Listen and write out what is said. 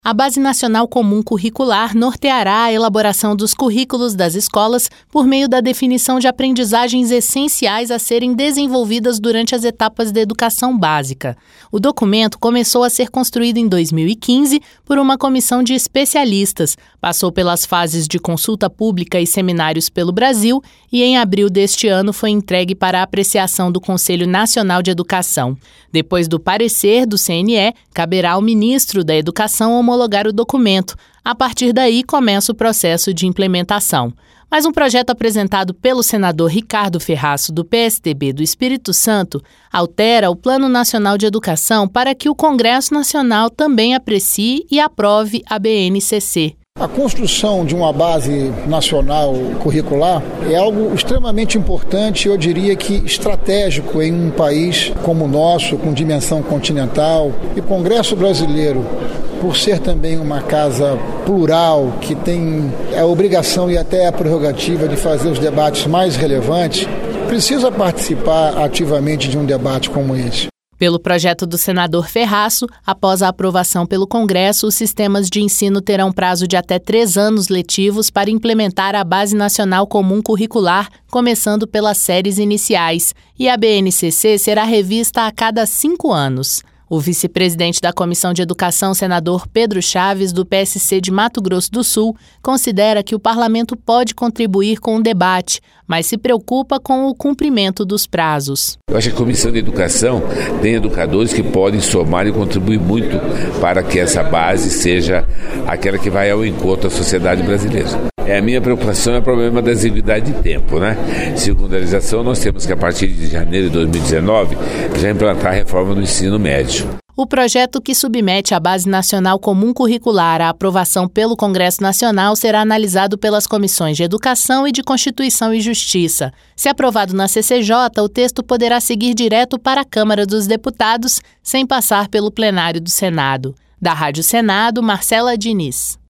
A Base Nacional Comum Curricular norteará a elaboração dos currículos das escolas por meio da definição de aprendizagens essenciais a serem desenvolvidas durante as etapas da educação básica. O documento começou a ser construído em 2015 por uma comissão de especialistas, passou pelas fases de consulta pública e seminários pelo Brasil e em abril deste ano foi entregue para a apreciação do Conselho Nacional de Educação. Depois do parecer do CNE, caberá ao ministro da Educação homologar o documento. A partir daí, começa o processo de implementação. Mas um projeto apresentado pelo senador Ricardo Ferraço, do PSDB do Espírito Santo, altera o Plano Nacional de Educação para que o Congresso Nacional também aprecie e aprove a BNCC. A construção de uma base nacional curricular é algo extremamente importante, eu diria que estratégico em um país como o nosso, com dimensão continental. E o Congresso brasileiro, por ser também uma casa plural, que tem a obrigação e até a prerrogativa de fazer os debates mais relevantes, precisa participar ativamente de um debate como esse. Pelo projeto do senador Ferraço, após a aprovação pelo Congresso, os sistemas de ensino terão prazo de até 3 anos letivos para implementar a Base Nacional Comum Curricular, começando pelas séries iniciais, e a BNCC será revista a cada 5 anos. O vice-presidente da Comissão de Educação, senador Pedro Chaves, do PSC de Mato Grosso do Sul, considera que o parlamento pode contribuir com o debate, mas se preocupa com o cumprimento dos prazos. Eu acho que a Comissão de Educação tem educadores que podem somar e contribuir muito para que essa base seja aquela que vai ao encontro da sociedade brasileira. A minha preocupação é o problema da exiguidade de tempo, Segundo a legislação, nós temos que, a partir de janeiro de 2019, já implantar a reforma do ensino médio. O projeto que submete a Base Nacional Comum Curricular à aprovação pelo Congresso Nacional será analisado pelas comissões de Educação e de Constituição e Justiça. Se aprovado na CCJ, o texto poderá seguir direto para a Câmara dos Deputados, sem passar pelo plenário do Senado. Da Rádio Senado, Marcela Diniz.